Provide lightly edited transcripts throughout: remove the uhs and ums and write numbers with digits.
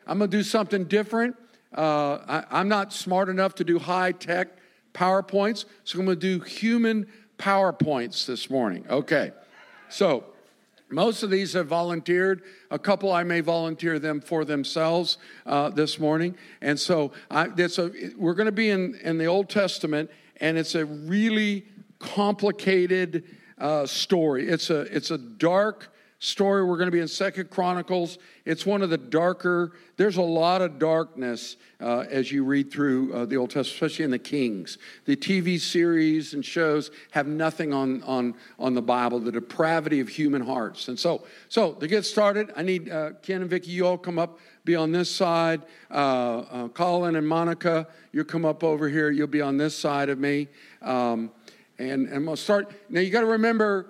I'm going to do something different. I'm not smart enough to do high-tech PowerPoints, so I'm going to do human PowerPoints this morning. Okay, so most of these have volunteered. A couple I may volunteer them for themselves this morning. And so we're going to be in the Old Testament, and it's a really complicated story. It's a dark story. We're going to be in 2 Chronicles. It's one of the darker. There's a lot of darkness as you read through the Old Testament, especially in the Kings. The TV series and shows have nothing on the Bible, the depravity of human hearts. And so to get started, I need Ken and Vicki, you all come up, be on this side. Colin and Monica, you come up over here. You'll be on this side of me. And we'll start. Now, you got to remember,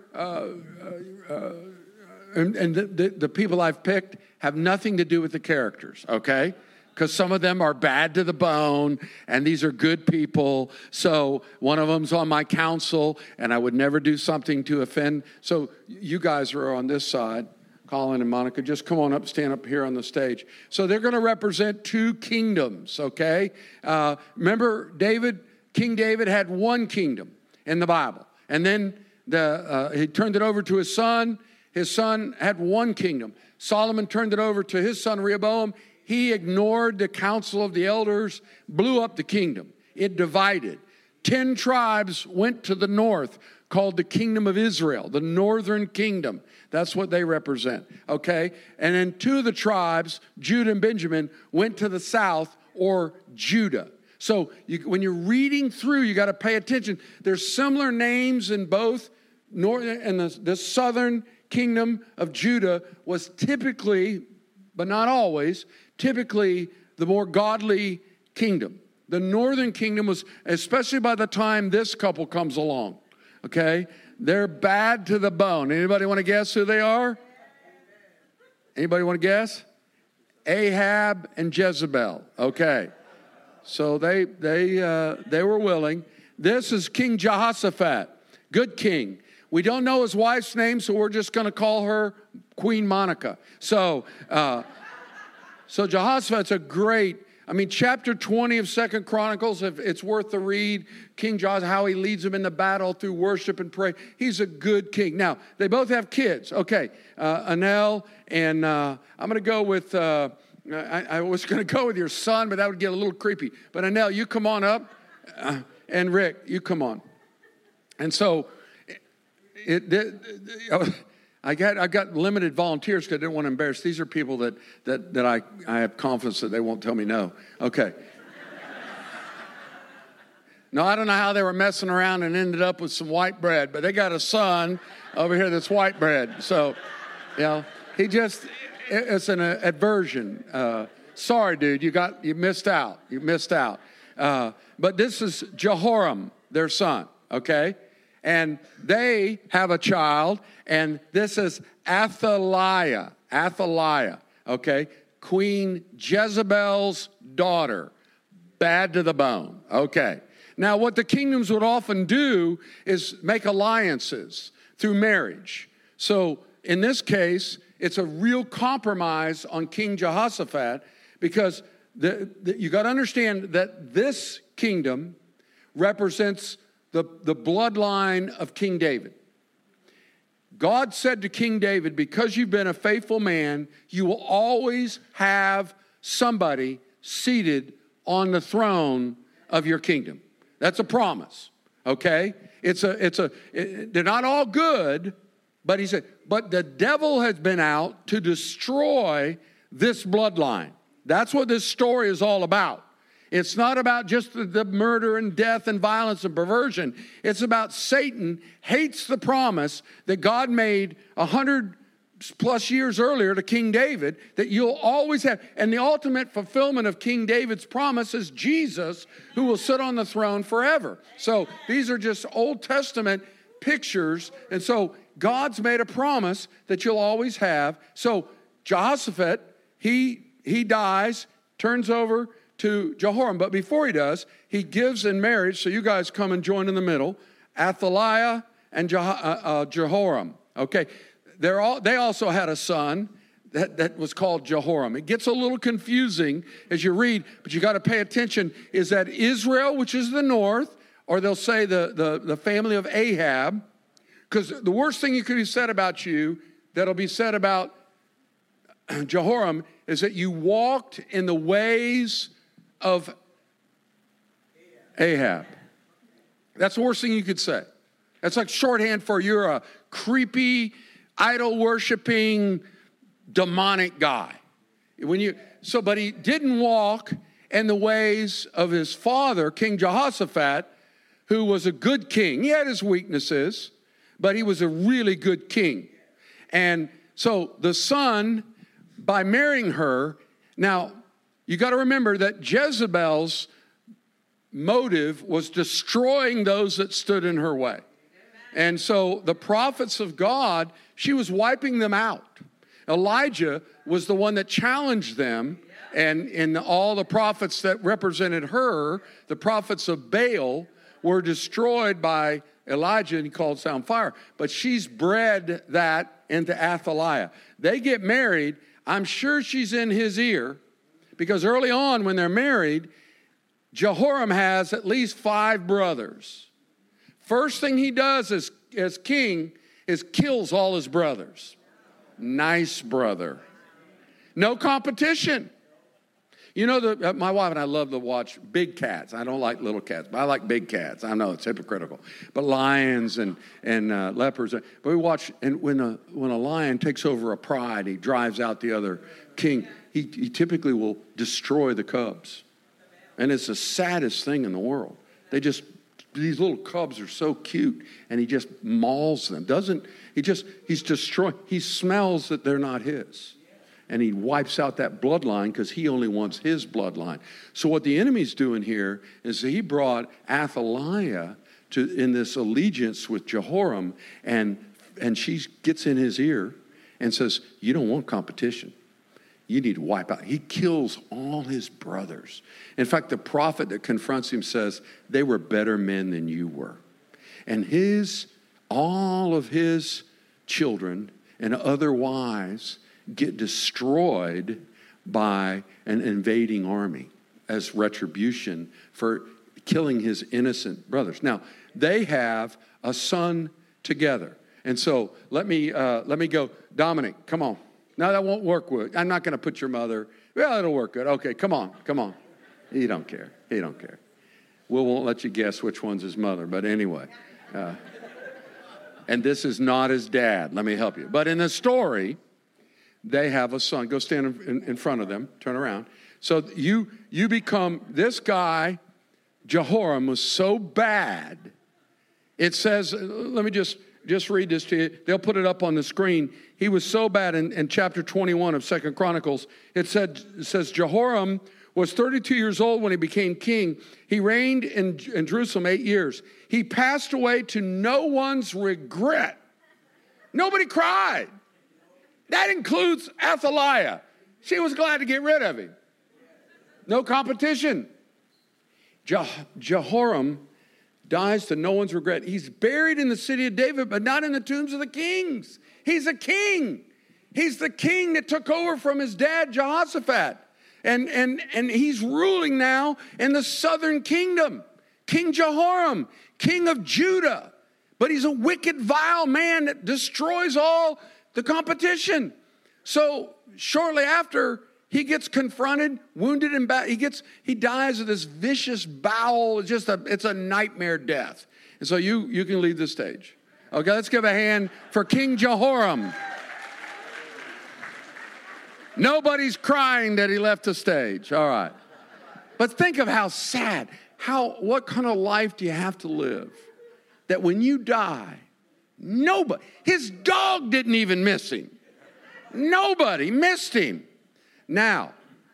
the people I've picked have nothing to do with the characters, okay? Because some of them are bad to the bone, and these are good people. So one of them's on my council, and I would never do something to offend. So you guys are on this side. Colin and Monica, just come on up, stand up here on the stage. So they're going to represent two kingdoms, okay? Remember, King David had one kingdom in the Bible. And then he turned it over to his son. His son had one kingdom. Solomon turned it over to his son Rehoboam. He ignored the counsel of the elders, blew up the kingdom. It divided. 10 tribes went to the north, called the kingdom of Israel, the northern kingdom. That's what they represent, okay? And then 2 of the tribes, Judah and Benjamin, went to the south, or Judah. So when you're reading through, you got to pay attention. There's similar names in both. Northern and the southern kingdom of Judah was typically, but not always, typically the more godly kingdom. The northern kingdom was, especially by the time this couple comes along, okay, they're bad to the bone. Anybody want to guess who they are? Anybody want to guess? Ahab and Jezebel. Okay. So they were willing. This is King Jehoshaphat, good king. We don't know his wife's name, so we're just going to call her Queen Monica. So Jehoshaphat's a great, chapter 20 of 2 Chronicles, if it's worth the read. King Jehoshaphat, how he leads them in the battle through worship and prayer. He's a good king. Now, they both have kids. Okay, Anel, and I'm going to go with, I was going to go with your son, but that would get a little creepy. But Anel, you come on up, and Rick, you come on. And so, I got limited volunteers because I didn't want to embarrass. These are people that I have confidence that they won't tell me no. Okay. No, I don't know how they were messing around and ended up with some white bread, but they got a son over here that's white bread. So, it's an aversion. Sorry, dude, you missed out. You missed out. But this is Jehoram, their son, okay? And they have a child, and this is Athaliah, okay? Queen Jezebel's daughter, bad to the bone, okay? Now, what the kingdoms would often do is make alliances through marriage. So, in this case, it's a real compromise on King Jehoshaphat because you got to understand that this kingdom represents the bloodline of King David. God said to King David, because you've been a faithful man, you will always have somebody seated on the throne of your kingdom. That's a promise, okay? They're not all good, but he said, but the devil has been out to destroy this bloodline. That's what this story is all about. It's not about just the murder and death and violence and perversion. It's about Satan hates the promise that God made 100 plus years earlier to King David that you'll always have. And the ultimate fulfillment of King David's promise is Jesus, who will sit on the throne forever. So these are just Old Testament pictures. And so God's made a promise that you'll always have. So Jehoshaphat, he dies, turns over to Jehoram. But before he does, he gives in marriage, so you guys come and join in the middle, Athaliah and Jehoram. Okay, they also had a son. that was called Jehoram. It gets a little confusing as you read, but you got to pay attention, is that Israel, which is the north, or they'll say the family of Ahab, because the worst thing you could be said about you, that'll be said about Jehoram, is that you walked in the ways of Ahab. That's the worst thing you could say. That's like shorthand for you're a creepy, idol-worshiping, demonic guy. But he didn't walk in the ways of his father, King Jehoshaphat, who was a good king. He had his weaknesses, but he was a really good king. And so the son, by marrying her, now you got to remember that Jezebel's motive was destroying those that stood in her way. And so the prophets of God, she was wiping them out. Elijah was the one that challenged them, and all the prophets that represented her, the prophets of Baal, were destroyed by Elijah, and he called down fire. But she's bred that into Athaliah. They get married. I'm sure she's in his ear, because early on when they're married, Jehoram has at least 5 brothers. First thing he does as king is kills all his brothers. Nice brother. No competition. You know, my wife and I love to watch big cats. I don't like little cats, but I like big cats. I know it's hypocritical. But lions and leopards. But we watch, and when a lion takes over a pride, he drives out the other king, he typically will destroy the cubs. And it's the saddest thing in the world. These little cubs are so cute, and he just mauls them. He's destroying. He smells that they're not his. And he wipes out that bloodline because he only wants his bloodline. So what the enemy's doing here is he brought Athaliah in this allegiance with Jehoram, and she gets in his ear and says, you don't want competition. You need to wipe out. He kills all his brothers. In fact, the prophet that confronts him says, they were better men than you were. And all of his children and other wives get destroyed by an invading army as retribution for killing his innocent brothers. Now, they have a son together. And so let me go. Dominic, come on. No, that won't work. I'm not going to put your mother. Well, it'll work good. Okay, come on. He don't care. We won't let you guess which one's his mother. But anyway. And this is not his dad. Let me help you. But in the story, they have a son. Go stand in front of them. Turn around. So you become, this guy, Jehoram, was so bad. It says, let me just read this to you. They'll put it up on the screen. He was so bad in chapter 21 of 2 Chronicles. It says Jehoram was 32 years old when he became king. He reigned in Jerusalem 8 years. He passed away to no one's regret. Nobody cried. That includes Athaliah. She was glad to get rid of him. No competition. Jehoram dies to no one's regret. He's buried in the city of David, but not in the tombs of the kings. He's a king. He's the king that took over from his dad, Jehoshaphat. And he's ruling now in the southern kingdom. King Jehoram, king of Judah. But he's a wicked, vile man that destroys all the competition. So shortly after, he gets confronted, wounded, and he dies of this vicious bowel. It's a nightmare death. And so you can leave the stage. Okay, let's give a hand for King Jehoram. Nobody's crying that he left the stage. All right. But think of how sad. What kind of life do you have to live that when you die, nobody, his dog didn't even miss him. Nobody missed him. Now,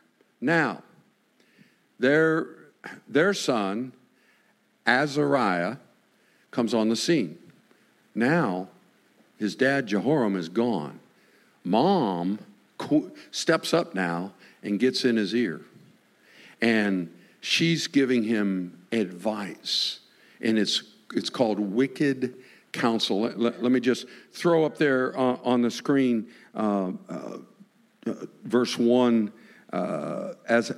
their son, Azariah, comes on the scene. Now, his dad, Jehoram, is gone. Mom steps up now and gets in his ear. And she's giving him advice. And it's called wicked counsel. Let me just throw up there on the screen verse 1, as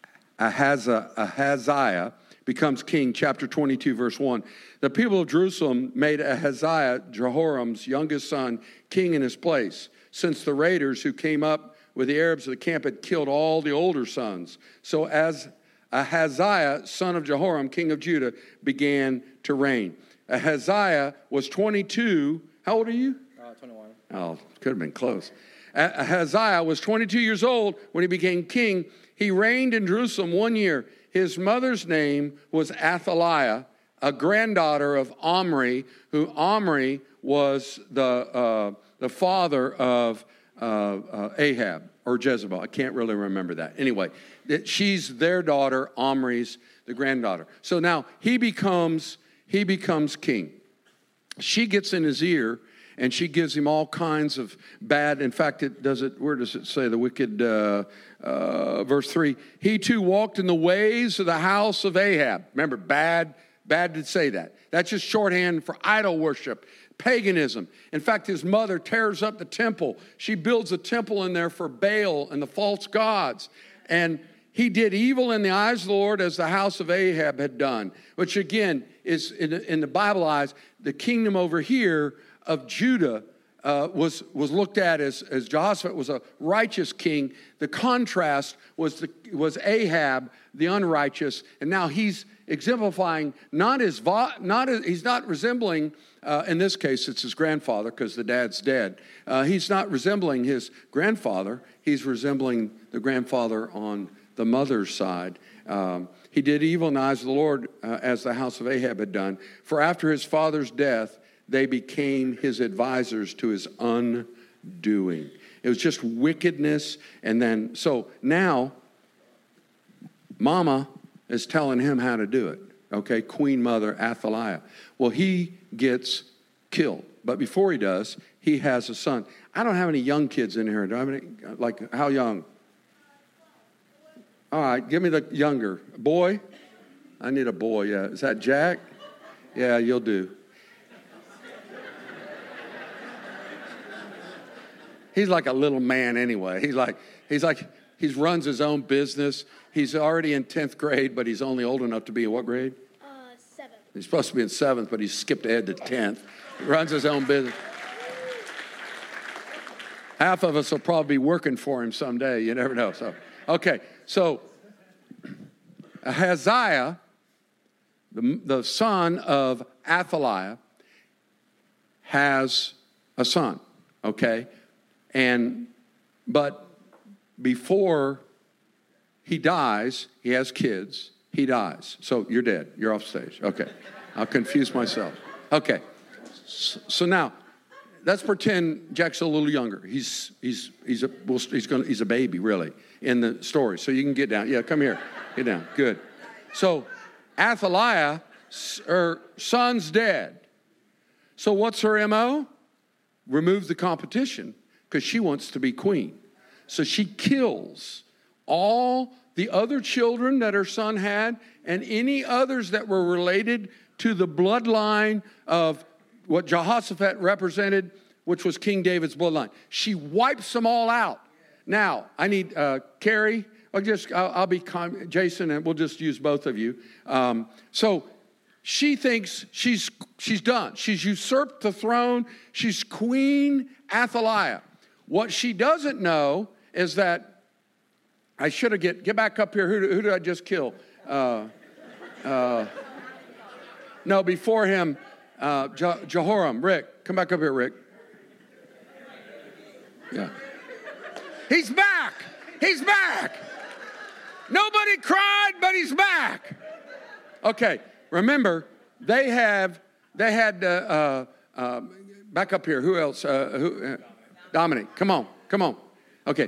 Ahaziah becomes king, chapter 22, verse 1. The people of Jerusalem made Ahaziah, Jehoram's youngest son, king in his place, since the raiders who came up with the Arabs of the camp had killed all the older sons. So as Ahaziah, son of Jehoram, king of Judah, began to reign. Ahaziah was 22. How old are you? 21. Oh, could have been close. Ahaziah was 22 years old when he became king. He reigned in Jerusalem 1 year. His mother's name was Athaliah, a granddaughter of Omri, who Omri was the father of Ahab or Jezebel. I can't really remember that. Anyway, she's their daughter. Omri's the granddaughter. So now he becomes king. She gets in his ear, and she gives him all kinds of bad. In fact, where does it say the wicked? Verse 3, he too walked in the ways of the house of Ahab. Remember, bad to say that. That's just shorthand for idol worship, paganism. In fact, his mother tears up the temple. She builds a temple in there for Baal and the false gods. And he did evil in the eyes of the Lord as the house of Ahab had done, which again is in the Bible eyes, the kingdom over here of Judah was looked at as Jehoshaphat was a righteous king. The contrast was Ahab, the unrighteous, and now he's exemplifying he's not resembling. In this case, it's his grandfather because the dad's dead. He's not resembling his grandfather. He's resembling the grandfather on the mother's side. He did evil in the eyes of the Lord as the house of Ahab had done. For after his father's death, they became his advisors to his undoing. It was just wickedness. And then, so now, Mama is telling him how to do it. Okay, Queen Mother Athaliah. Well, he gets killed. But before he does, he has a son. I don't have any young kids in here. Do I have any, like, how young? All right, give me the younger. Boy? I need a boy, yeah. Is that Jack? Yeah, you'll do. He's like a little man anyway. He runs his own business. He's already in 10th grade, but he's only old enough to be in what grade? 7th. He's supposed to be in 7th, but he's skipped ahead to 10th. He runs his own business. Half of us will probably be working for him someday. You never know. So Ahaziah, the son of Athaliah, has a son, okay? But before he dies, he has kids, he dies. So you're dead, you're off stage. Okay, I'll confuse myself. Okay, so now, let's pretend Jack's a little younger. He's a baby, really, in the story. So you can get down. Yeah, come here. Get down. Good. So Athaliah, her son's dead. So what's her MO? Remove the competition because she wants to be queen. So she kills all the other children that her son had and any others that were related to the bloodline of what Jehoshaphat represented, which was King David's bloodline. She wipes them all out. Now, I need Carrie. I'll be Jason, and we'll just use both of you. So she thinks she's done. She's usurped the throne. She's Queen Athaliah. What she doesn't know is that I should have get back up here. Who did I just kill? No, before him, Jehoram. Rick, come back up here, Rick. Yeah. He's back. He's back. Nobody cried, but he's back. Okay, remember, they had back up here. Who else? Dominic, come on. Okay.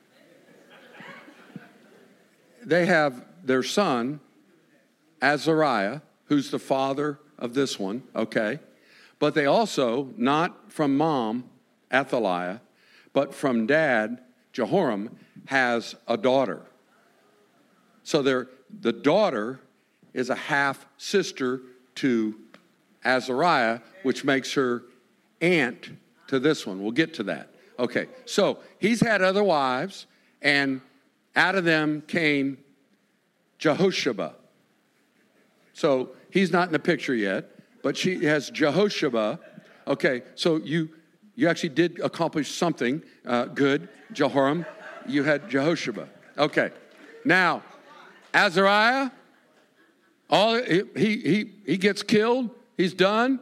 They have their son, Azariah, who's the father of this one, okay? But they also, not from mom, Athaliah, but from dad, Jehoram, has a daughter. So the daughter is a half-sister to Azariah, which makes her aunt to this one. We'll get to that. Okay, so he's had other wives, and out of them came Jehosheba. So he's not in the picture yet, but she has Jehosheba. Okay, so you actually did accomplish something good, Jehoram. You had Jehosheba. Okay, now Azariah, he gets killed. He's done.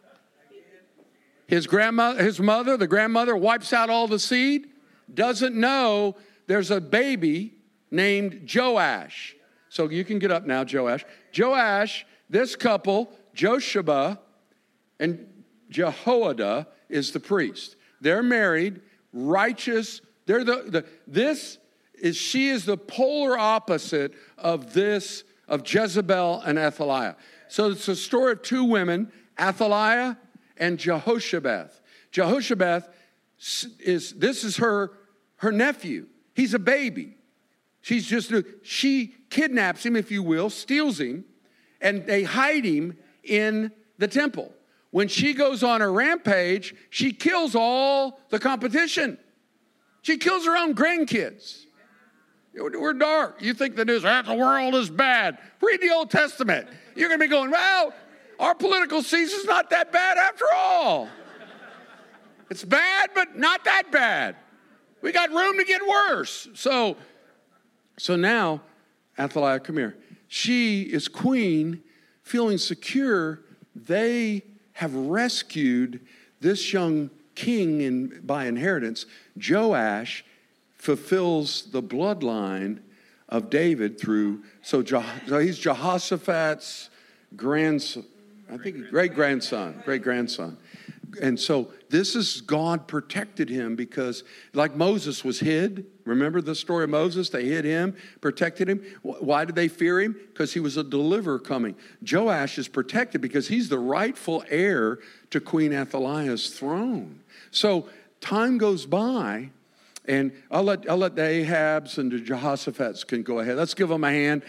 His mother, the grandmother, wipes out all the seed. Doesn't know there's a baby named Joash. So you can get up now, Joash. Joash, this couple, Josheba and Jehoiada, is the priest. They're married, righteous. They're she is the polar opposite of Jezebel and Athaliah. So it's a story of two women, Athaliah and Jehoshabeth. Jehoshabeth is her nephew. He's a baby. She kidnaps him, if you will, steals him, and they hide him in the temple. When she goes on a rampage, she kills all the competition. She kills her own grandkids. We're dark. You think the news, the world is bad. Read the Old Testament. You're going to be going, well, our political season's not that bad after all. It's bad, but not that bad. We got room to get worse. So now, Athaliah, come here. She is queen, feeling secure. They have rescued this young king by inheritance. Joash fulfills the bloodline of David so he's Jehoshaphat's grandson, I think great-grandson. And so this is God protected him because like Moses was hid. Remember the story of Moses? They hid him, protected him. Why did they fear him? Because he was a deliverer coming. Joash is protected because he's the rightful heir to Queen Athaliah's throne. So time goes by, and I'll let the Ahabs and the Jehoshaphat's can go ahead. Let's give them a hand.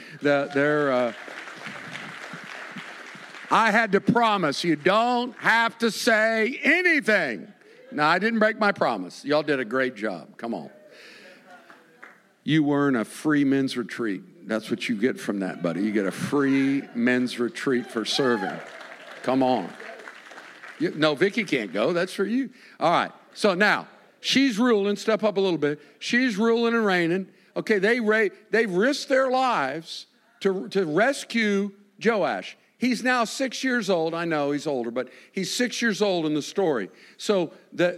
I had to promise you don't have to say anything. No, I didn't break my promise. Y'all did a great job. Come on. You weren't a free men's retreat. That's what you get from that, buddy. You get a free men's retreat for serving. Come on. No, Vicky can't go. That's for you. All right. So now, she's ruling. Step up a little bit. She's ruling and reigning. Okay, they risked their lives to rescue Joash. He's now 6 years old. I know he's older, but he's 6 years old in the story. So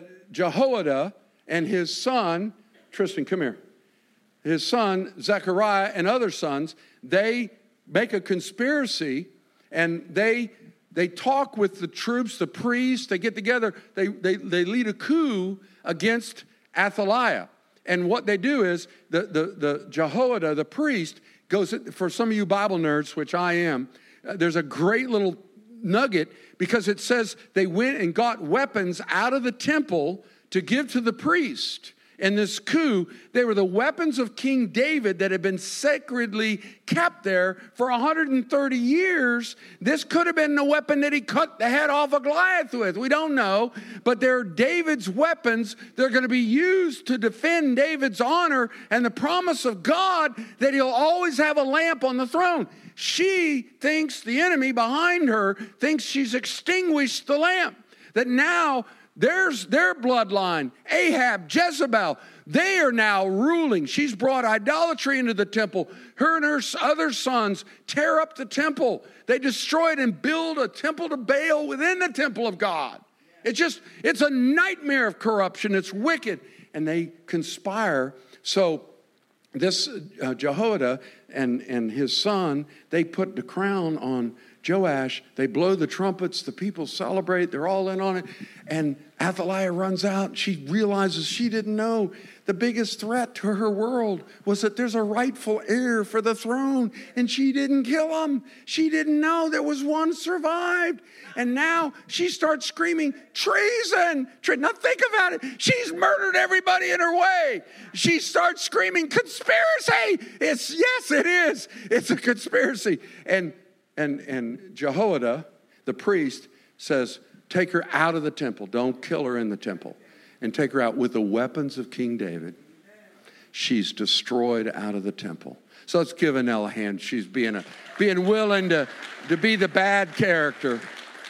Jehoiada and his son, Tristan, come here. His son, Zechariah, and other sons, they make a conspiracy, and they talk with the troops, the priests. They get together. They lead a coup against Athaliah. And what they do is the Jehoiada, the priest, goes, for some of you Bible nerds, which I am, there's a great little nugget because it says they went and got weapons out of the temple to give to the priest. In this coup, they were the weapons of King David that had been sacredly kept there for 130 years. This could have been the weapon that he cut the head off of Goliath with. We don't know. But they're David's weapons. They're going to be used to defend David's honor and the promise of God that he'll always have a lamp on the throne. She thinks the enemy behind her thinks she's extinguished the lamp. That now there's their bloodline, Ahab, Jezebel. They are now ruling. She's brought idolatry into the temple. Her and her other sons tear up the temple. They destroy it and build a temple to Baal within the temple of God. It's a nightmare of corruption. It's wicked. And they conspire. So this Jehoiada and his son, they put the crown on Joash. They blow the trumpets. The people celebrate. They're all in on it. And Athaliah runs out. She realizes she didn't know the biggest threat to her world was that there's a rightful heir for the throne, and she didn't kill him. She didn't know there was one survived. And now she starts screaming, treason. Now think about it. She's murdered everybody in her way. She starts screaming, conspiracy. Yes, it is. It's a conspiracy. And Jehoiada, the priest, says, take her out of the temple. Don't kill her in the temple. and take her out with the weapons of King David. She's destroyed out of the temple. So let's give Annelle a hand. She's being willing to be the bad character.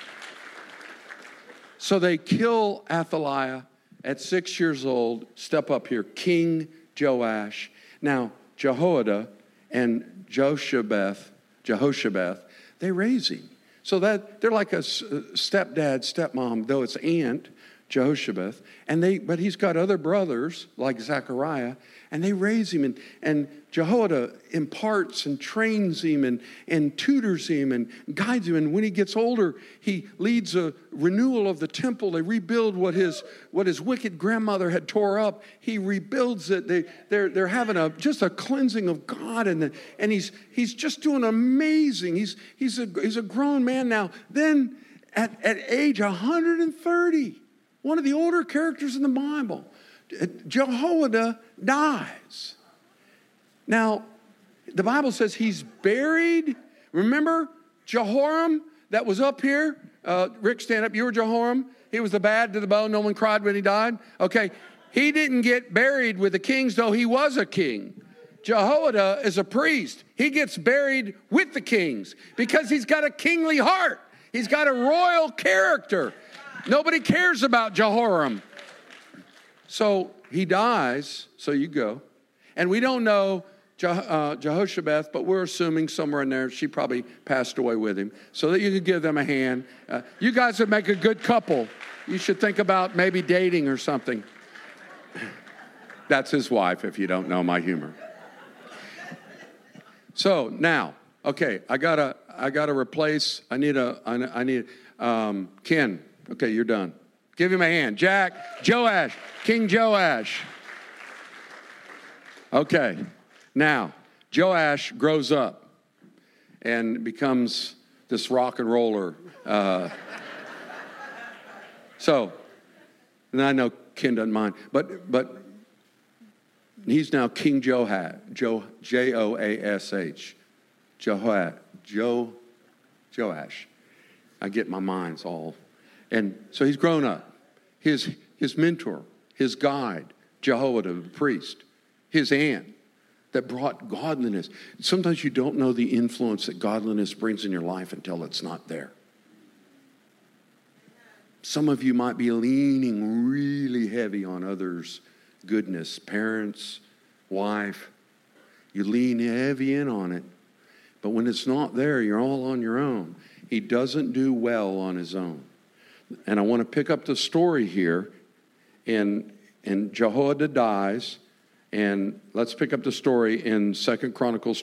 So they kill Athaliah at 6 years old. Step up here, King Joash. Now, Jehoiada and Jehoshabeth, they raise him. So that they're like a stepdad, stepmom, though it's aunt, Jehoshabeth. But he's got other brothers like Zechariah, and they raise him. And Jehoiada imparts and trains him and tutors him and guides him. And when he gets older, he leads a renewal of the temple. They rebuild what his wicked grandmother had tore up. He rebuilds it. They're having just a cleansing of God, and he's just doing amazing. He's a grown man now. Then at age 130, one of the older characters in the Bible, Jehoiada dies. Now, the Bible says he's buried. Remember Jehoram that was up here? Rick, stand up. You were Jehoram. He was the bad to the bone. No one cried when he died. Okay. He didn't get buried with the kings, though he was a king. Jehoiada is a priest. He gets buried with the kings because he's got a kingly heart. He's got a royal character. Nobody cares about Jehoram. So he dies, so you go. And we don't know Jehoshabeth, but we're assuming somewhere in there she probably passed away with him, so that you could give them a hand. You guys would make a good couple. You should think about maybe dating or something. That's his wife, if you don't know my humor. So now, okay, I gotta replace. I need Ken. Okay, you're done. Give him a hand. Jack, Joash, King Joash. Okay, now Joash grows up and becomes this rock and roller. So, and I know Ken doesn't mind, but he's now King Joash, Joash, Joash. I get my minds all. And so he's grown up. His mentor, his guide, Jehoiada, the priest, his aunt that brought godliness. Sometimes you don't know the influence that godliness brings in your life until it's not there. Some of you might be leaning really heavy on others' goodness, parents, wife. You lean heavy in on it. But when it's not there, you're all on your own. He doesn't do well on his own. And I want to pick up the story here. And Jehoiada dies. And let's pick up the story in 2 Chronicles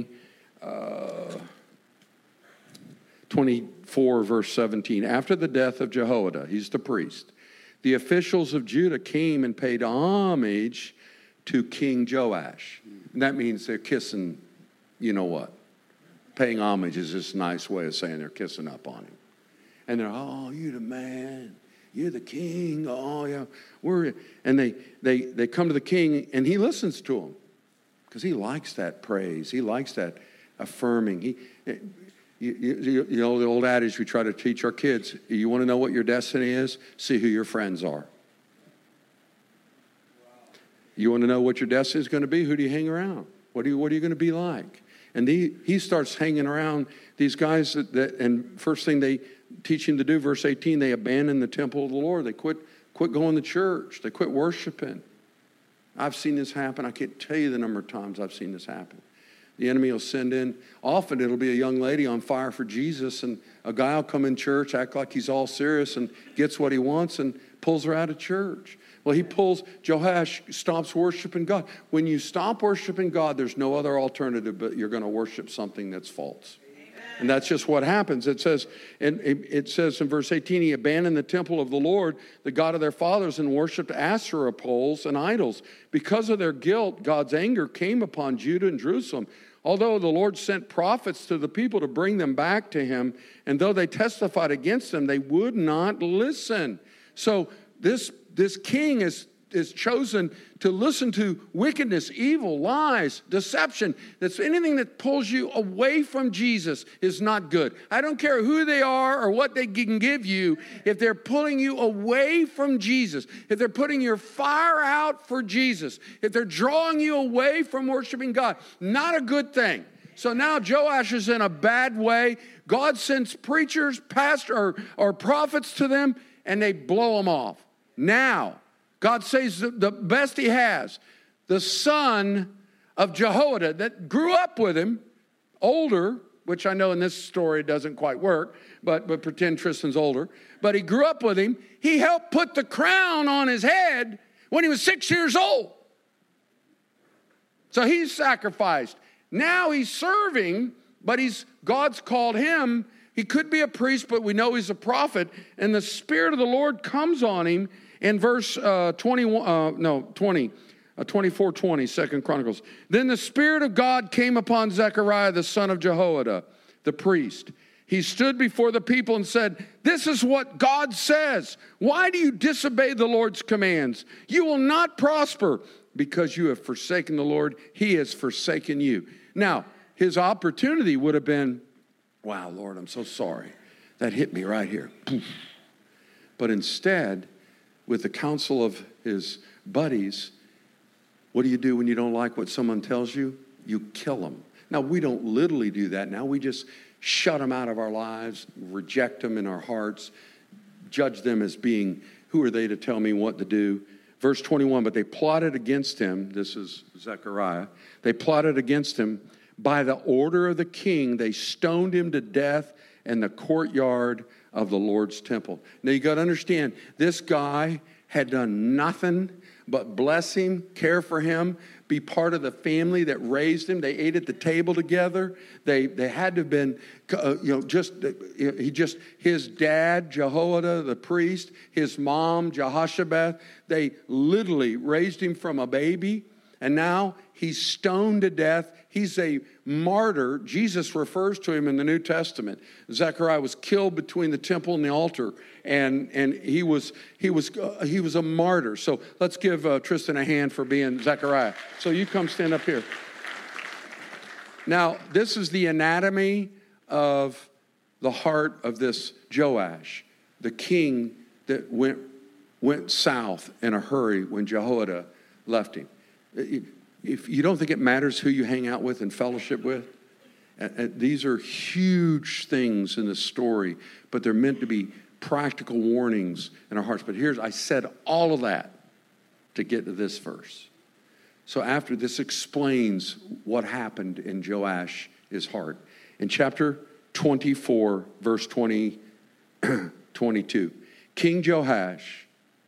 24, verse 17. After the death of Jehoiada, he's the priest, the officials of Judah came and paid homage to King Joash. And that means they're kissing, you know what? Paying homage is this nice way of saying they're kissing up on him. And they're, oh, you're the man. You're the king. Oh, yeah. And they come to the king, and he listens to them because he likes that praise. He likes that affirming. You know the old adage we try to teach our kids, you want to know what your destiny is? See who your friends are. You want to know what your destiny is going to be? Who do you hang around? What are you going to be like? And he starts hanging around these guys and first thing they teach him to do, verse 18, they abandon the temple of the Lord. They quit going to church. They quit worshiping. I've seen this happen. I can't tell you the number of times I've seen this happen. The enemy will send in, often it'll be a young lady on fire for Jesus, and a guy will come in church, act like he's all serious and gets what he wants and pulls her out of church. Well, Joash stops worshiping God. When you stop worshiping God, there's no other alternative, but you're going to worship something that's false. And that's just what happens. It says in verse 18, he abandoned the temple of the Lord, the God of their fathers, and worshipped Asherah poles and idols. Because of their guilt, God's anger came upon Judah and Jerusalem. Although the Lord sent prophets to the people to bring them back to him, and though they testified against them, they would not listen. So this king is is chosen to listen to wickedness, evil, lies, deception, that's anything that pulls you away from Jesus is not good. I don't care who they are or what they can give you. If they're pulling you away from Jesus, if they're putting your fire out for Jesus, if they're drawing you away from worshiping God, not a good thing. So now Joash is in a bad way. God sends preachers, pastors, or prophets to them, and they blow them off. Now, God says the best he has, the son of Jehoiada that grew up with him, older, which I know in this story doesn't quite work, but pretend Tristan's older. But he grew up with him. He helped put the crown on his head when he was 6 years old. So he's sacrificed. Now he's serving, but God's called him. He could be a priest, but we know he's a prophet. And the Spirit of the Lord comes on him in verse 24:20, 2 Chronicles. Then the Spirit of God came upon Zechariah, the son of Jehoiada, the priest. He stood before the people and said, "This is what God says. Why do you disobey the Lord's commands? You will not prosper because you have forsaken the Lord. He has forsaken you." Now, his opportunity would have been, "Wow, Lord, I'm so sorry. That hit me right here." But instead, with the counsel of his buddies, what do you do when you don't like what someone tells you? You kill them. Now, we don't literally do that now. We just shut them out of our lives, reject them in our hearts, judge them as being, who are they to tell me what to do? Verse 21, but they plotted against him. This is Zechariah. They plotted against him. By the order of the king, they stoned him to death in the courtyard of the Lord's temple. Now you got to understand, this guy had done nothing but bless him, care for him, be part of the family that raised him. They ate at the table together. They had to have been, his dad, Jehoiada, the priest, his mom, Jehoshabeth, they literally raised him from a baby. And now he's stoned to death. He's a martyr. Jesus refers to him in the New Testament. Zechariah was killed between the temple and the altar, and he was a martyr. So let's give Tristan a hand for being Zechariah. So you come stand up here. Now, this is the anatomy of the heart of this Joash, the king that went south in a hurry when Jehoiada left him. If you don't think it matters who you hang out with and fellowship with, these are huge things in the story, but they're meant to be practical warnings in our hearts. But I said all of that to get to this verse. So after this explains what happened in Joash's heart. In chapter 24, verse 22, King Joash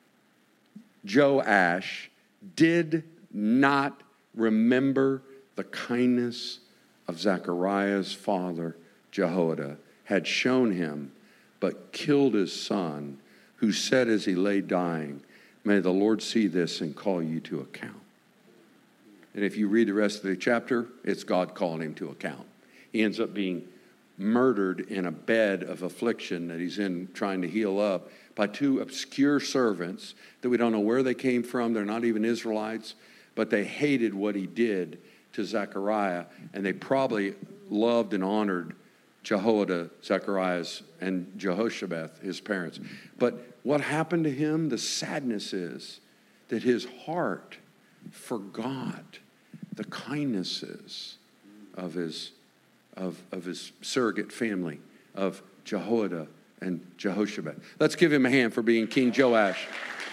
did not remember the kindness of Zechariah's father, Jehoiada, had shown him, but killed his son, who said as he lay dying, "May the Lord see this and call you to account." And if you read the rest of the chapter, it's God calling him to account. He ends up being murdered in a bed of affliction that he's in trying to heal up by two obscure servants that we don't know where they came from. They're not even Israelites, but they hated what he did to Zechariah, and they probably loved and honored Jehoiada, Zechariah's, and Jehoshabeth, his parents. But what happened to him, the sadness is that his heart forgot the kindnesses of his surrogate family, of Jehoiada and Jehoshabeth. Let's give him a hand for being King Joash.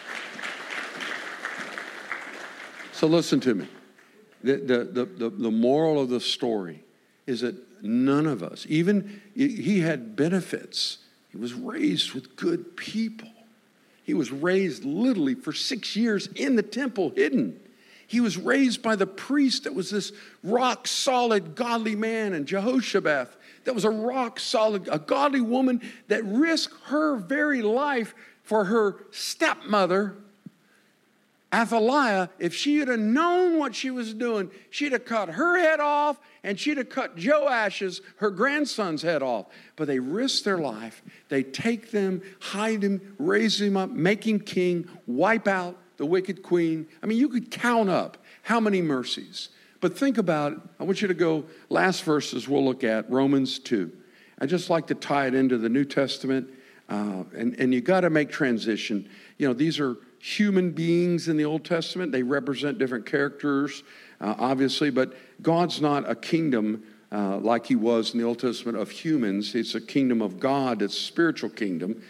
So listen to me. The moral of the story is that none of us, even he had benefits. He was raised with good people. He was raised literally for 6 years in the temple, hidden. He was raised by the priest that was this rock-solid, godly man, and Jehoshabeth that was a rock-solid, a godly woman that risked her very life for her stepmother, Athaliah. If she had known what she was doing, she'd have cut her head off, and she'd have cut Joash's, her grandson's head off. But they risked their life. They take them, hide him, raise him up, make him king, wipe out the wicked queen. I mean, you could count up how many mercies. But think about it. I want you to go, last verses we'll look at, Romans 2. I just like to tie it into the New Testament. And you got to make transition. You know, these are human beings in the Old Testament. They represent different characters, obviously. But God's not a kingdom like he was in the Old Testament of humans. It's a kingdom of God. It's a spiritual kingdom.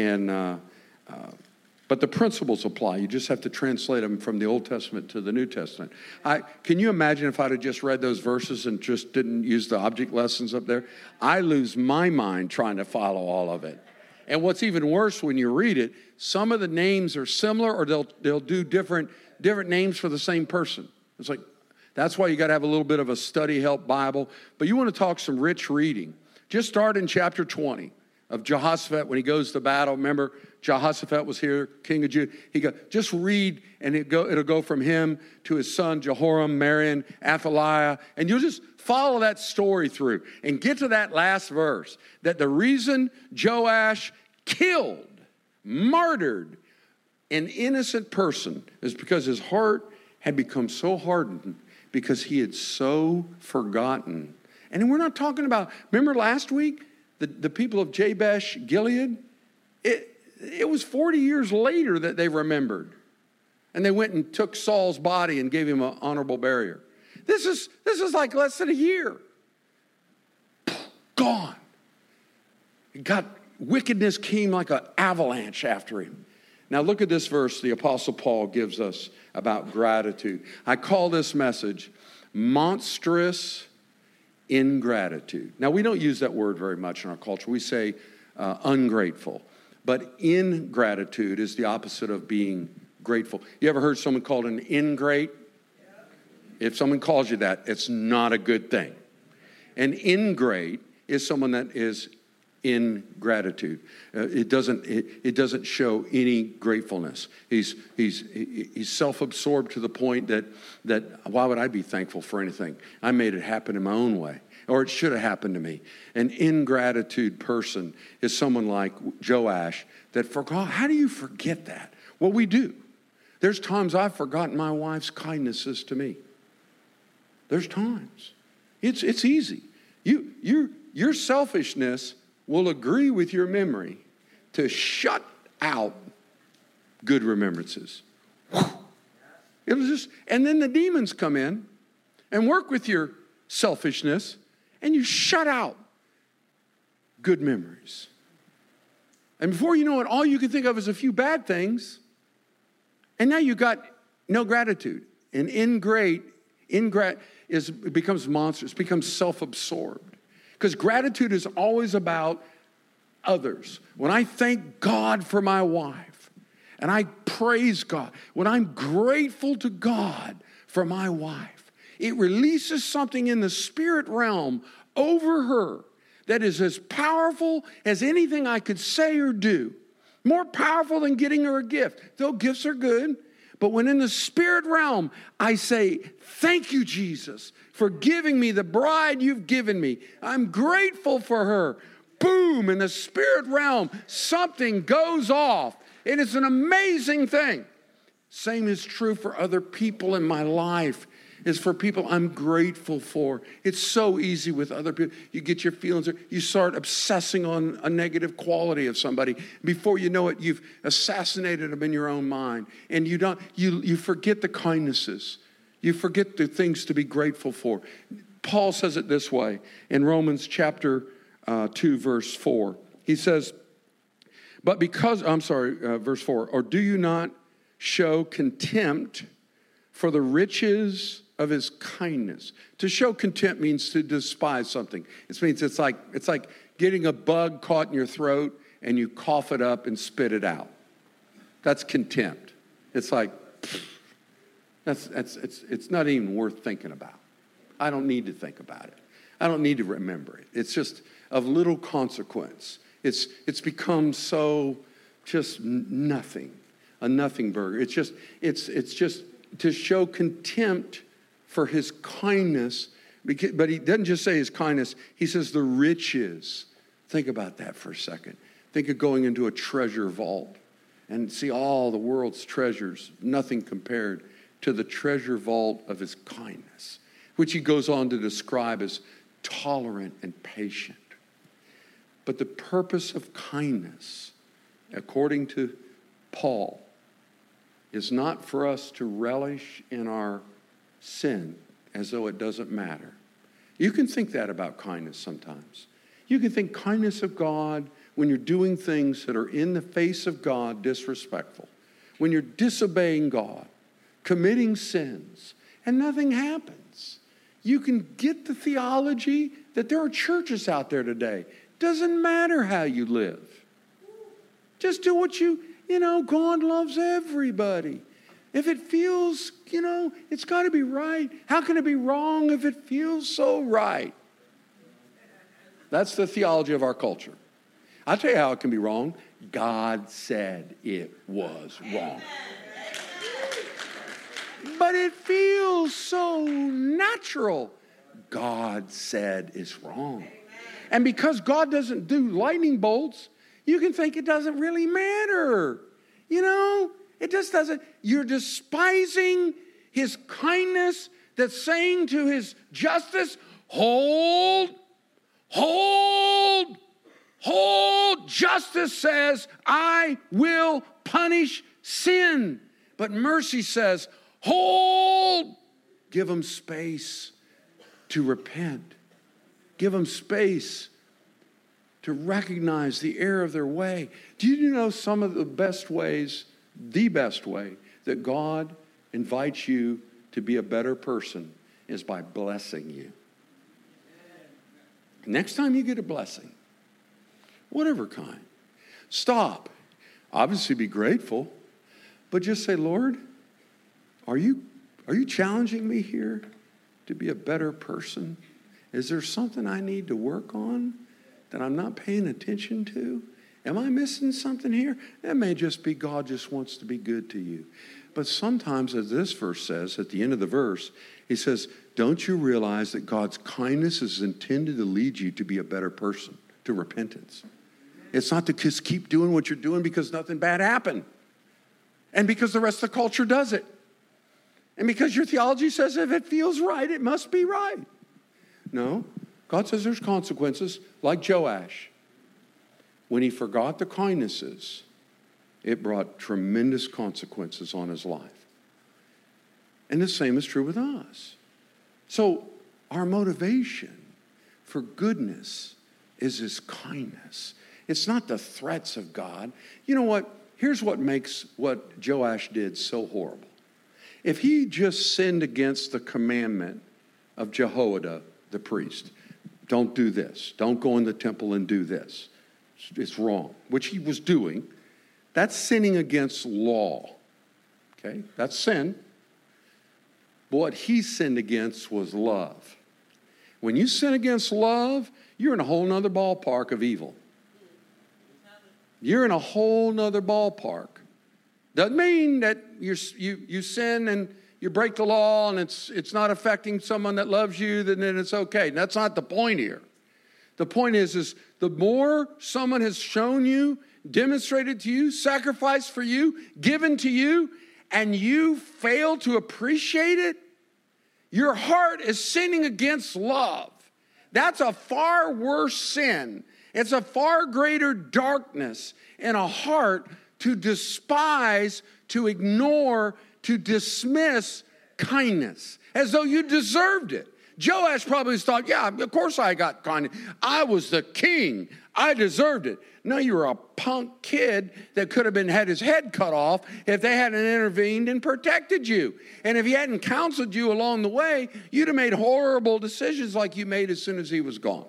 But the principles apply. You just have to translate them from the Old Testament to the New Testament. Can you imagine if I'd have just read those verses and just didn't use the object lessons up there? I lose my mind trying to follow all of it. And what's even worse when you read it, some of the names are similar, or they'll do different names for the same person. It's like, that's why you got to have a little bit of a study help Bible. But you want to talk some rich reading. Just start in chapter 20 of Jehoshaphat when he goes to battle. Remember, Jehoshaphat was here, king of Judah. Just read, and it'll go from him to his son Jehoram, Marion, Athaliah, and you'll just follow that story through and get to that last verse, that the reason Joash killed, martyred an innocent person is because his heart had become so hardened because he had so forgotten. And we're not talking about, remember last week, the people of Jabesh Gilead? It was 40 years later that they remembered. And they went and took Saul's body and gave him an honorable burial. This is like less than a year. Gone. Wickedness came like an avalanche after him. Now look at this verse the Apostle Paul gives us about gratitude. I call this message monstrous ingratitude. Now we don't use that word very much in our culture. We say ungrateful. But ingratitude is the opposite of being grateful. You ever heard someone called an ingrate? If someone calls you that, it's not a good thing. An ingrate is someone that is ingratitude. It doesn't show any gratefulness. He's self-absorbed to the point that why would I be thankful for anything? I made it happen in my own way, or it should have happened to me. An ingratitude person is someone like Joash that forgot. How do you forget that? Well, we do. There's times I've forgotten my wife's kindnesses to me. There's times. It's easy. Your selfishness will agree with your memory to shut out good remembrances. It'll just, and then the demons come in and work with your selfishness, and you shut out good memories. And before you know it, all you can think of is a few bad things, and now you got no gratitude. And ingrat becomes monstrous, becomes self-absorbed. Because gratitude is always about others. When I thank God for my wife, and I praise God, when I'm grateful to God for my wife, it releases something in the spirit realm over her that is as powerful as anything I could say or do. More powerful than getting her a gift. Though gifts are good, but when in the spirit realm, I say, thank you, Jesus, for giving me the bride you've given me. I'm grateful for her. Boom, in the spirit realm, something goes off. And it's an amazing thing. Same is true for other people in my life. Is for people I'm grateful for. It's so easy with other people. You get your feelings, you start obsessing on a negative quality of somebody. Before you know it, you've assassinated them in your own mind. And you forget the kindnesses. You forget the things to be grateful for. Paul says it this way in Romans chapter 2, verse 4. He says, verse 4, or do you not show contempt for the riches of his kindness? To show contempt means to despise something. It means it's like getting a bug caught in your throat and you cough it up and spit it out. That's contempt. It's like, it's not even worth thinking about. I don't need to think about it. I don't need to remember it. It's just of little consequence. It's become so just nothing, a nothing burger. It's just to show contempt for his kindness, but he doesn't just say his kindness, he says the riches. Think about that for a second. Think of going into a treasure vault and see all the world's treasures, nothing compared to the treasure vault of his kindness, which he goes on to describe as tolerant and patient. But the purpose of kindness, according to Paul, is not for us to relish in our sin as though it doesn't matter. You can think that about kindness sometimes. You can think kindness of God when you're doing things that are in the face of God disrespectful, when you're disobeying God, committing sins, and nothing happens. You can get the theology that there are churches out there today. Doesn't matter how you live. Just do what God loves everybody. If it feels, it's got to be right. How can it be wrong if it feels so right? That's the theology of our culture. I'll tell you how it can be wrong. God said it was wrong. But it feels so natural. God said it's wrong. And because God doesn't do lightning bolts, you can think it doesn't really matter. It just doesn't. You're despising his kindness that's saying to his justice, hold. Justice says, I will punish sin. But mercy says, hold. Give them space to repent. Give them space to recognize the error of their way. Do you know some of the best ways, the best way that God invites you to be a better person is by blessing you? Next time you get a blessing, whatever kind, stop. Obviously be grateful, but just say, Lord, are you challenging me here to be a better person? Is there something I need to work on that I'm not paying attention to? Am I missing something here? That may just be God just wants to be good to you. But sometimes, as this verse says, at the end of the verse, he says, don't you realize that God's kindness is intended to lead you to be a better person, to repentance? It's not to just keep doing what you're doing because nothing bad happened. And because the rest of the culture does it. And because your theology says if it feels right, it must be right. No, God says there's consequences, like Joash. When he forgot the kindnesses, it brought tremendous consequences on his life. And the same is true with us. So our motivation for goodness is his kindness. It's not the threats of God. You know what? Here's what makes what Joash did so horrible. If he just sinned against the commandment of Jehoiada, the priest, don't do this. Don't go in the temple and do this. It's wrong, which he was doing. That's sinning against law. Okay? That's sin. But what he sinned against was love. When you sin against love, you're in a whole nother ballpark of evil. You're in a whole nother ballpark. Doesn't mean that you sin and you break the law and it's not affecting someone that loves you, then it's okay. That's not the point here. The point is the more someone has shown you, demonstrated to you, sacrificed for you, given to you, and you fail to appreciate it, your heart is sinning against love. That's a far worse sin. It's a far greater darkness in a heart to despise, to ignore, to dismiss kindness, as though you deserved it. Joash probably thought, yeah, of course I got kindness. I was the king. I deserved it. No, you were a punk kid that could have had his head cut off if they hadn't intervened and protected you. And if he hadn't counseled you along the way, you'd have made horrible decisions like you made as soon as he was gone.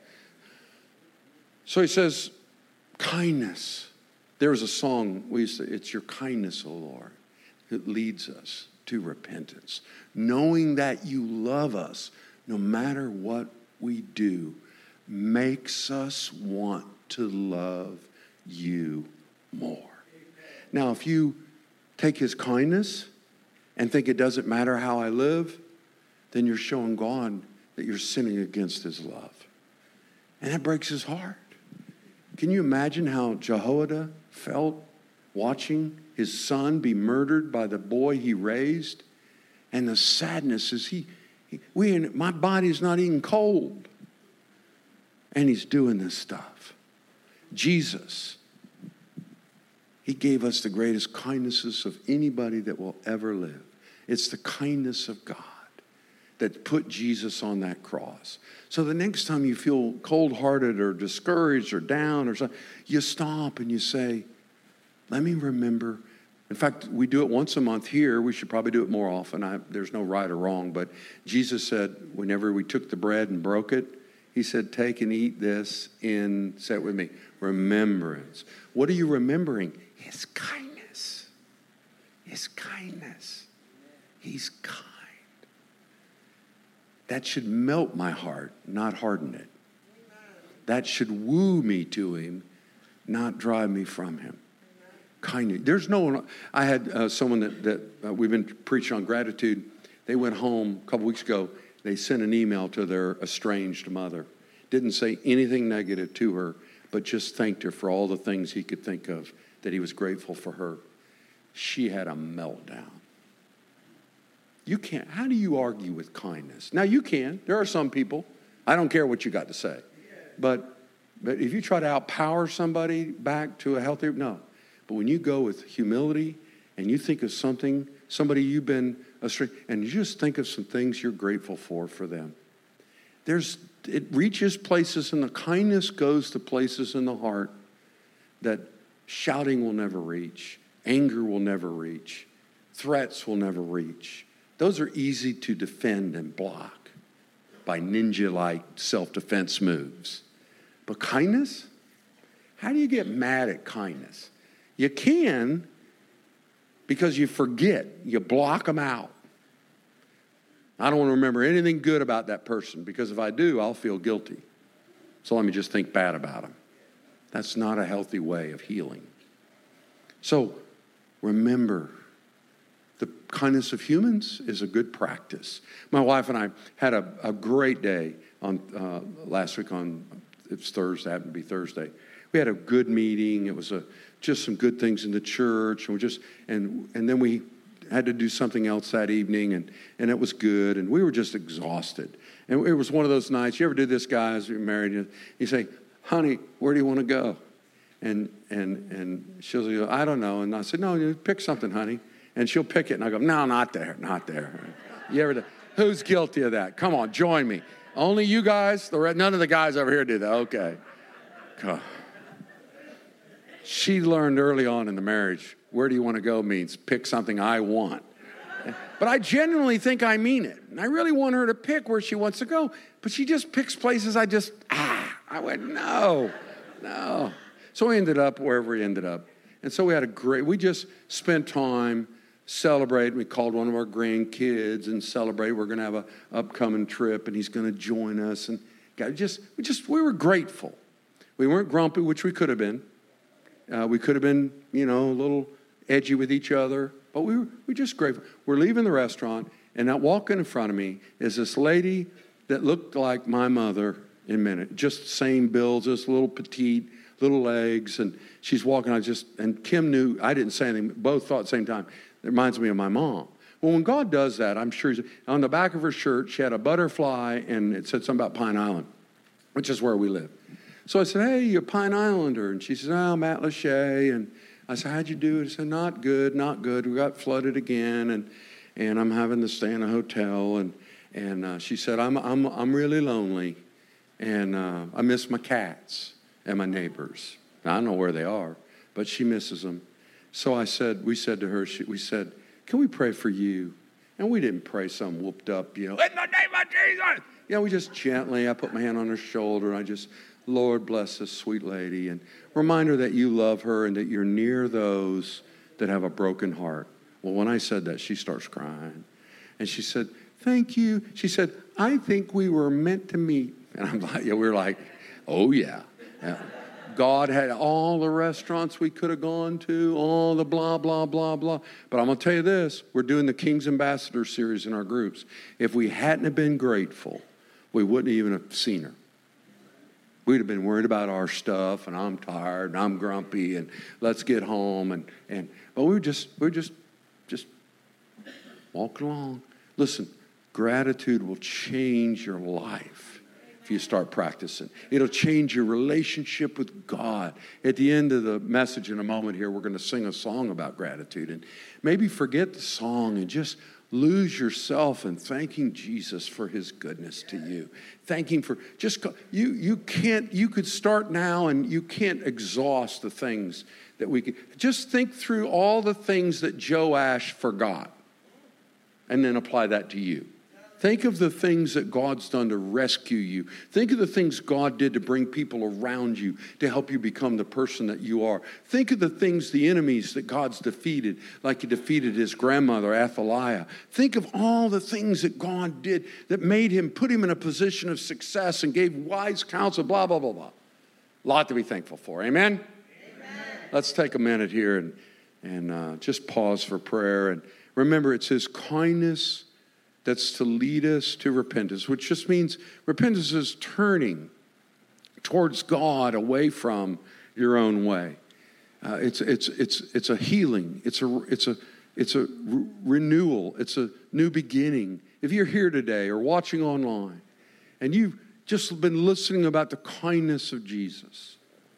So he says, kindness. There was a song we used to, it's your kindness, O Lord, that leads us to repentance. Knowing that you love us no matter what we do makes us want to love you more. Now, if you take his kindness and think it doesn't matter how I live, then you're showing God that you're sinning against his love. And that breaks his heart. Can you imagine how Jehoiada felt watching his son be murdered by the boy he raised. And the sadness is my body's not even cold. And he's doing this stuff. Jesus, he gave us the greatest kindnesses of anybody that will ever live. It's the kindness of God that put Jesus on that cross. So the next time you feel cold-hearted or discouraged or down or something, you stop and you say, let me remember. In fact, we do it once a month here. We should probably do it more often. There's no right or wrong, but Jesus said whenever we took the bread and broke it, he said, take and eat this in, say it with me, remembrance. What are you remembering? His kindness. His kindness. He's kind. That should melt my heart, not harden it. That should woo me to him, not drive me from him. Kindness. There's no one. I had someone that we've been preaching on gratitude. They went home a couple weeks ago. They sent an email to their estranged mother. Didn't say anything negative to her, but just thanked her for all the things he could think of, that he was grateful for her. She had a meltdown. You can't. How do you argue with kindness? Now, you can. There are some people. I don't care what you got to say. But if you try to outpower somebody back to a healthy, no. But when you go with humility and you think of somebody you've been astray, and you just think of some things you're grateful for them. It reaches places, and the kindness goes to places in the heart that shouting will never reach, anger will never reach, threats will never reach. Those are easy to defend and block by ninja-like self-defense moves. But kindness? How do you get mad at kindness? You can, because you forget. You block them out. I don't want to remember anything good about that person, because if I do, I'll feel guilty. So let me just think bad about them. That's not a healthy way of healing. So remember, the kindness of humans is a good practice. My wife and I had a great day on last week it's Thursday, happened to be Thursday. We had a good meeting. It was just some good things in the church. And then we had to do something else that evening, and it was good, and we were just exhausted. And it was one of those nights. You ever do this, guys? You're married. You say, honey, where do you want to go? And she'll say, I don't know. And I said, no, you pick something, honey. And she'll pick it, and I go, no, not there, not there. You ever do? Who's guilty of that? Come on, join me. Only you guys? None of the guys over here do that. Okay. God. She learned early on in the marriage, where do you want to go means pick something I want. But I genuinely think I mean it. And I really want her to pick where she wants to go. But she just picks places I went, no. So we ended up wherever we ended up. And so we just spent time celebrating. We called one of our grandkids and celebrate. We're going to have an upcoming trip, and he's going to join us. And we were grateful. We weren't grumpy, which we could have been. We could have been, a little edgy with each other, but we were just grateful. We're leaving the restaurant, and out walking in front of me is this lady that looked like my mother in a minute. Just same builds, this little petite, little legs, and she's walking. And Kim knew, I didn't say anything, both thought at the same time, it reminds me of my mom. Well, when God does that, I'm sure, on the back of her shirt, she had a butterfly, and it said something about Pine Island, which is where we live. So I said, hey, you're a Pine Islander. And she says, I'm at Lachey. And I said, how'd you do it? I said, not good. We got flooded again, and I'm having to stay in a hotel. And she said, I'm really lonely, and I miss my cats and my neighbors. Now, I don't know where they are, but she misses them. So we said to her, we said, can we pray for you? And we didn't pray some whooped up, in the name of Jesus. We just gently, I put my hand on her shoulder. Lord, bless this sweet lady, and remind her that you love her and that you're near those that have a broken heart. Well, when I said that, she starts crying. And she said, thank you. She said, I think we were meant to meet. And I'm like, we were like, oh, yeah. God had all the restaurants we could have gone to, all the blah, blah, blah, blah. But I'm going to tell you this. We're doing the King's Ambassador series in our groups. If we hadn't have been grateful, we wouldn't even have seen her. We'd have been worried about our stuff, and I'm tired, and I'm grumpy, and let's get home. But we were just walking along. Listen, gratitude will change your life if you start practicing. It'll change your relationship with God. At the end of the message in a moment here, we're going to sing a song about gratitude. And maybe forget the song and just lose yourself in thanking Jesus for his goodness to you. Thank him for you could start now, and you can't exhaust the things that we could. Just think through all the things that Joash forgot and then apply that to you. Think of the things that God's done to rescue you. Think of the things God did to bring people around you to help you become the person that you are. Think of the things, the enemies that God's defeated, like he defeated his grandmother, Athaliah. Think of all the things that God did that made him, put him in a position of success and gave wise counsel, blah, blah, blah, blah. A lot to be thankful for. Amen? Amen. Let's take a minute here and just pause for prayer. And remember, it's his kindness that's to lead us to repentance, which just means repentance is turning towards God away from your own way. It's a healing. It's a renewal. It's a new beginning. If you're here today or watching online and you've just been listening about the kindness of Jesus,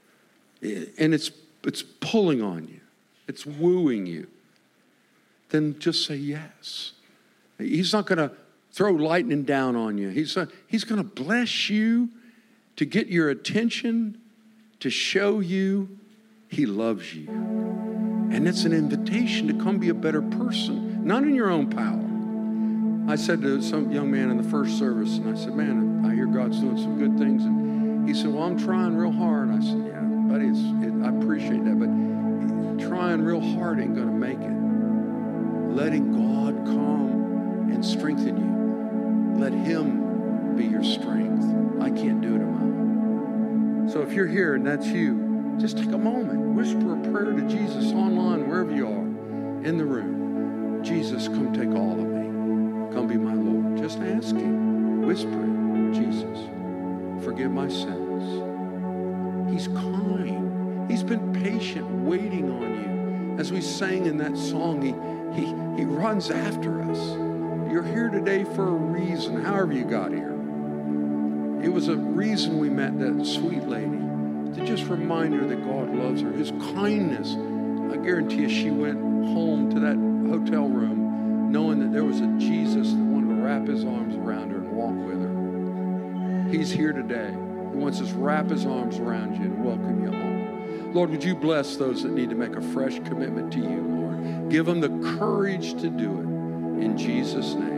and it's pulling on you, it's wooing you, then just say yes. He's not going to throw lightning down on you. He's going to bless you to get your attention, to show you he loves you. And it's an invitation to come be a better person, not in your own power. I said to some young man in the first service, and I said, man, I hear God's doing some good things. And he said, well, I'm trying real hard. I said, yeah, buddy, I appreciate that, but trying real hard ain't going to make it. Letting God come and strengthen you. Let him be your strength. I can't do it on my own. So if you're here and that's you, just take a moment. Whisper a prayer to Jesus online, wherever you are, in the room. Jesus, come take all of me. Come be my Lord. Just ask him. Whisper it. Jesus, forgive my sins. He's kind. He's been patient, waiting on you. As we sang in that song, he runs after us. You're here today for a reason, however you got here. It was a reason we met that sweet lady, to just remind her that God loves her. His kindness, I guarantee you she went home to that hotel room knowing that there was a Jesus that wanted to wrap his arms around her and walk with her. He's here today. He wants to wrap his arms around you and welcome you home. Lord, would you bless those that need to make a fresh commitment to you, Lord? Give them the courage to do it. In Jesus' name.